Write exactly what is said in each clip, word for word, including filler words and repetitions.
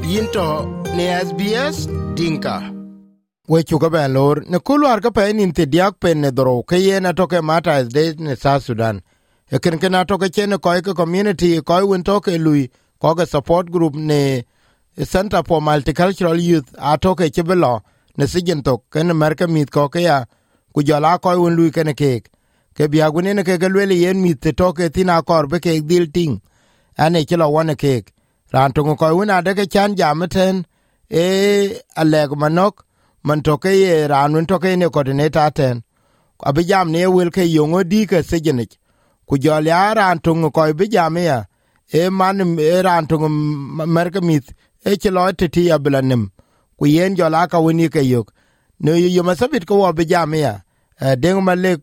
Yinto ne S B S Dinka. We chuka ben lor ne kulwar ka pe nin te diak pen ne dro ke ye na toke mata as de ne South Sudan. E ken ken na toke chene ko ke community ko won toke lui ko ke support group ne Center for Multicultural Youth a toke chebelo ne sigen tok ken America mit ko ke ya ku jala ko won lui ken ke ke bia gune ne ke ke le yen mit te toke tina kor be ke dil ting ane chelo wona ke ran to ko won ade ke chan jamten e aleg manok man toke ye ran toke ne coordinator ten abi jam ne wel ke yongo di ke sejenich ku jol ya ran to ko bi jam ya e man e ran to America mit e chelo te ti ablanem ku yen jola ka woni ke yok no yo masabit ko abi jam ya deng malek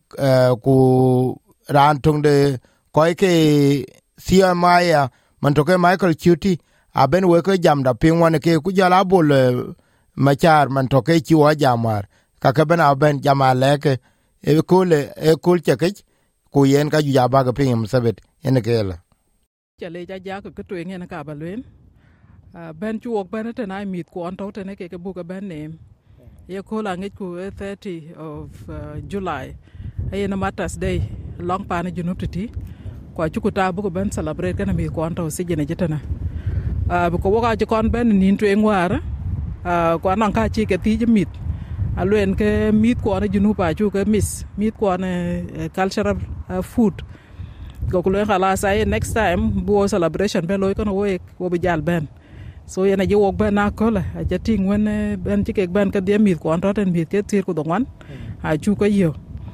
ku ran to de ko ke siamaya man toke Michael Cutie aben we ko jam da pin wan ke ku jala bol machar man toke chi wa jamar ka ka ben aben jamale ke e kule e kul cheke ku yen ka ju ba ga pin musabet en ke la chale ja ja ko to en ka ba len ben chu ok ben te na mit ko on to te ne ke ke bu ka ben ne ye ko la ngi ku thirty of uh, July ay na matas day long pa na junub ti ko chu ku ta bu ko ben celebrate kana mi ko on to si jene jetana a bu ko wa ji kon ben nin to en wara a ko nan ka chi ke ti mit a luen ke mit ko na junub pa chu ke miss mit ko na cultural uh, food ko ko le khala sai next time bu celebration be loy ko no we ko bi jal ben so yena ji wok ben na ko la a jating wen ben ti ke ben ka de mit ko on to ten mit ke tir ko dongwan a chu ko yo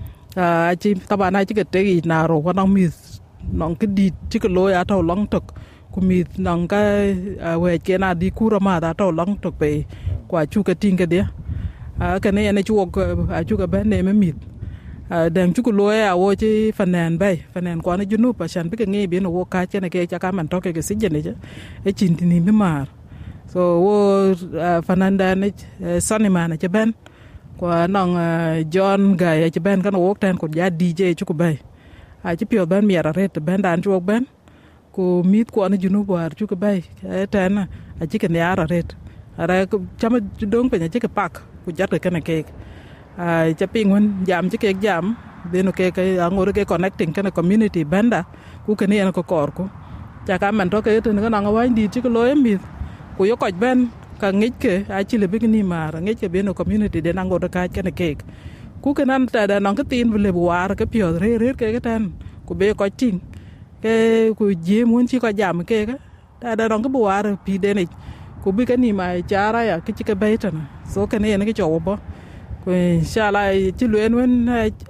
a chi taba na chi ke te na ro ko nang mit nong ke di ti ko loy a to long tok ku mit nang ka we ke na di ku ro ma da to long tok pe kwa chu ke ting ke de a ke ne yena chu wok a chu ke ben ne me mit đang chúc lúa à vô chứ phần nền bay phần nền qua nó dún núp và sản biết cái nghe biến nó vô cá trên này cái cha cá mình to cái cái xích gì chứ cái chín thì nín mà so vô phần nền đây này sunny mà này chứ bên qua nòng John gay chứ bên cái nó vô tên của giá D J chúc bay à chứ piot bên miệt rồi bên đàn chúc bên cô mít qua nó dún núp và chúc bay cái tên à chứ cái nhà rồi rồi chăm đúng phải nhà chứ cái park của giá được cái này cái ai cha ping won jam ci ke jam beno ke ke ngoro ke connecting kana community banda ku ke ne ko kor ko cha ka man to ke to nga nga wa ndi ci ko loy mi ku yo ko ben ka ngej ke a ci le bi ni mar ngej ke beno community de nango to ka kana ke ku ke nan ta da nang ke tin le war ke pio re re ke ke tan ku be ko ting ke ku je mun ci ko jam ke ka ta da nang ke war pi de ni ku bi ke ni ma cha ra ya ke ci ke be tan so ke ne ne ke cho bo inshallah ci luen wen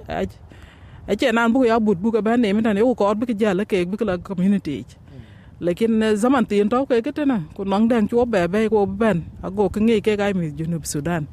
a ci nan bu ya but bu ka ban ne tan e ko bu ka jala ke bu ka community lekin zaman tin to ke ketena ko nang dang chu be be ko ben ago ke ngi ke ga mi junub Sudan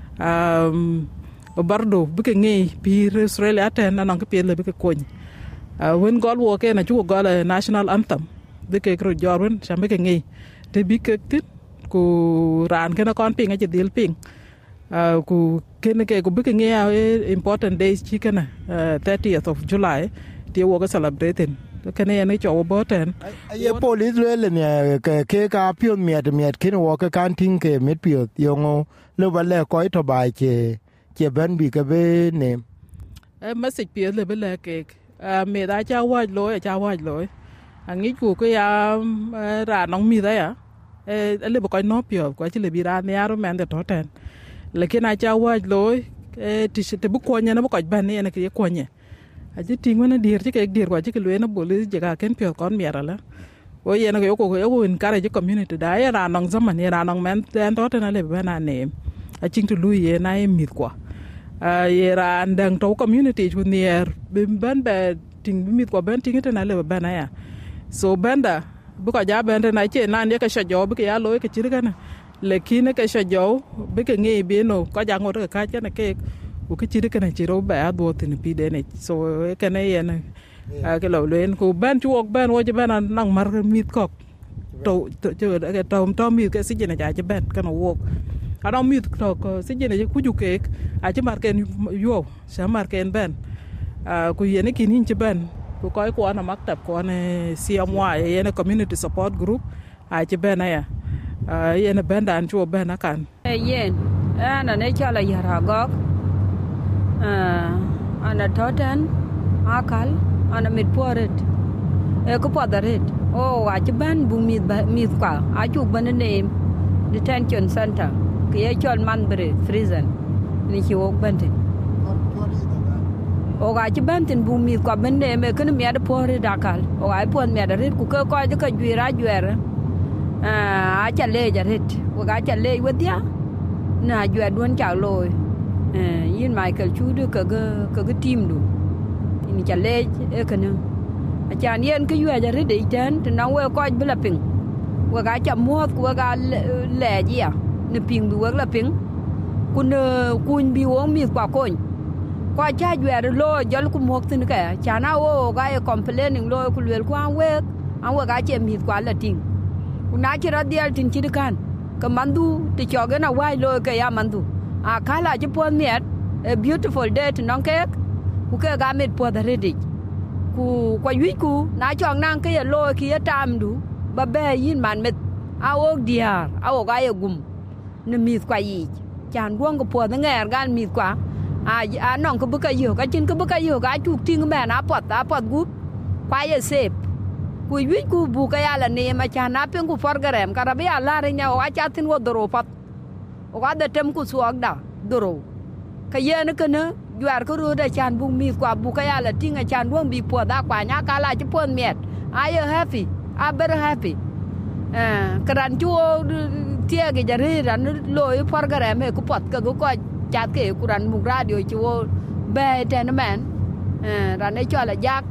um bardo bu ke ngi pi Australia ten nan ke pi le bu ke koñ wen gol wo ke na chu gol national anthem bu ke ro jorwen chambe ke ngi te bi ke tit ko ran ke na kon ping a ci dil ping ku kene ke ku bi ke ngia important days chi kana thirtieth of July ti wo ga celebrating kene ne cho bo ten ye police le ne ke ke ka pion miet miet kin wo ka kan tin ke mit piot yongo le ba le ko to ba che che ben bi ke be ne e message pi le be le ke me da cha wa lo cha wa lo angi ku ko ya ra nong mi da ya e le ba ko no pio ko chi le bi ra ne aro men de to ten lekin a cha wa loy e ti te bu ko nya na bu ko ban ne ke ko nya a ji ting wona dir ti ke dir ko ji ke le na boli je ga ken pio kon miera la o ye na ko ko ko in kare ji community da ya na nong zaman ya na nong men ten to na le ba na ne a ching tu lu ye na e mit ko a ye ra ndang to community ju nier ban ba ting mit ko ban ting te na le ba na ya so banda bu ko ja banda na che na ne ka sha jo bu ke ya loy ke chi ga na lekin ke sha jo be ke ngi bi no ko ja ngor ka cha na ke ku ke chiri kana chiro ba do tin pi de ne so ke ne ye na ke lo len ku ban chu ok ban wo je ban nang mar mit ko to to ke to to mit ke si je na ja je ban kana wo a no mit to ko si je na ku ju ke a je mar ken yo sa mar ken ban ku ye ne kin hin je ban ku ko ko na maktab ko ne C M Y ye ne community support group a je ban ya yen ben dan chu ben akan e yen ana ne chala yara gok ana totan akal ana mit poret e ko podaret o wa ci ban bu mi mi kwa a chu ban ne detention center ke ye chol manbre prison ni ci wok bante o ga ci bantin bu mi kwa ban ne me kan mi ada pore dakal o ga pon mi ada ret ku ko ko ka juira juera a cha le ja ret o ga cha le wedia na juer don cha loy yin Michael chu de ka ga ka ga team du ni cha le e kana a cha yen ka juer ja ret de ten na we ko bla ping wa ga cha mo wa ga le ji ya ne ping bi wa la ping kun kun bi wo mi kwa kon kwa cha juer lo jol ku mo tin ka cha na wo ga e complaining lo ku le kwa we an wa ga che mi kwa la ting kuna kira dial tin chi kan ka mandu ti choge na wai lo ka ya mandu a kala ji pon miet a beautiful day to non ke ku ke ga mit po da redi ku kwa yu ku na chong nang ke lo ki ya tam du ba be yin man mit a o diar a o ga ye gum ne mi kwa yi chan duong ko po da nger gan mi kwa a a non ko bu ka yo ka chin ko bu ka yo ga chu ting me na pot a pot gu kwa ye sep ku yu ku bu ka ya la ne ma cha na pen ku for garem ka ra be ya la re nya wa cha tin wo doro pat o ga da tem ku su ak da doro ka ye ne ka ne juar ko ro da chan bu mi kwa bu ka ya la ting a chan duong bi po da kwa nya ka la chi pon met a ye happy a better happy eh ka ran chu tie ge ja re ran lo i for garem he ku pot ka ku ko cha ke ku ran mu radio chi wo be ten man eh ran ne cho la yak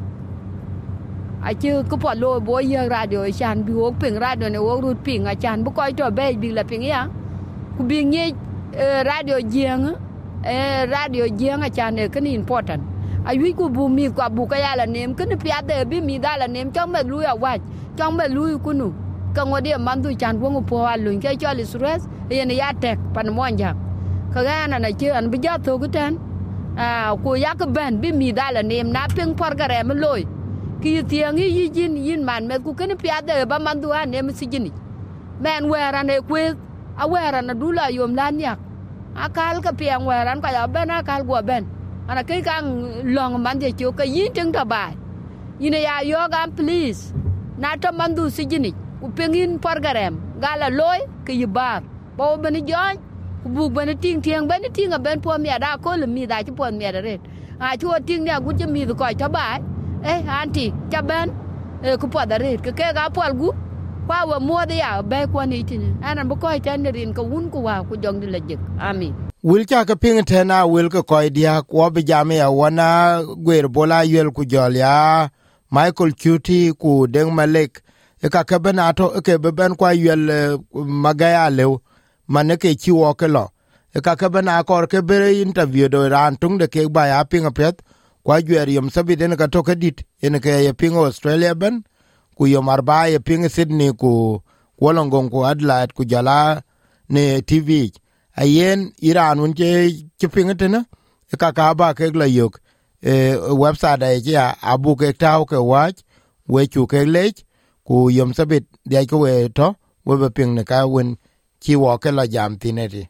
a chứ có bỏ lôi bố giờ radio chan bi wok ping radio ne wok rut ping a chan bu ko to be bi la ping ya ku bi ngi radio jeng e radio jeng a chan ne kan important a wi ku bu mi kwa bu ka ya la nem kan pya de bi mi da la nem chong me lu ya wa chong me lu ku nu ka ngodi man du chan bu po wa lu ke cho li stress ye ne ya tek pan mo anja ka ga na na chứ an bi ja to ku tan a ku ya ka ben bi mi da la nem na ping por ga re me loy ki tiang yi yin yin man me ku ken pya de ba man du an em si jini men wera ne kwe a wera na dula yom lan yak akal ka piang wera ka ya ben akal go ben ana ke kan long man de chu ka yin ting ta bai yin ya yo gam please na to man du si jini ku pengin porgarem gala loy ke yibar bo ben joy ku bu ben ting tiang ben ting a ben po mi da ko le mi da chi po mi da re a chu ting ne gu chi mi ko ta bai eh anti cha ben e ku po da re ke ke ga po gu kwa wa mo de ya be ko ni tin ana bo ko tan rin ko un ku wa ku jong de la jik amin wil cha ka ping tena wil ko ko dia ko be jame ya wana gwer bola yel ku jol ya Michael Cutie ku deng malek e ka ka ben ato e ke be ben kwa yel magaya lew mane ke chi wo ke lo e ka ka ben akor ke be interview do ran tung de ke ba ya ping apet kwa jwer yom sabi den ka to ka dit en ke ye ping Australia ben ku yom arba ye ping Sydney ku Wollongong ku Adelaide ku jala ne T V ayen Iran un ke ke ping tena e ka ka ba ke la yok e website e ya abu ke taw ke watch we chu ke lech ku yom sabi de ko we to we be ping ne ka wen chi wo ke la jam tineti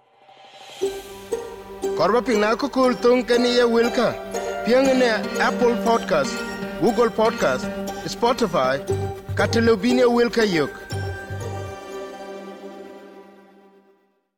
korba ping na ko kul tung ke ni ye wilka piang ne Apple Podcast, Google Podcast, Spotify, Catalobine Wilka Yok.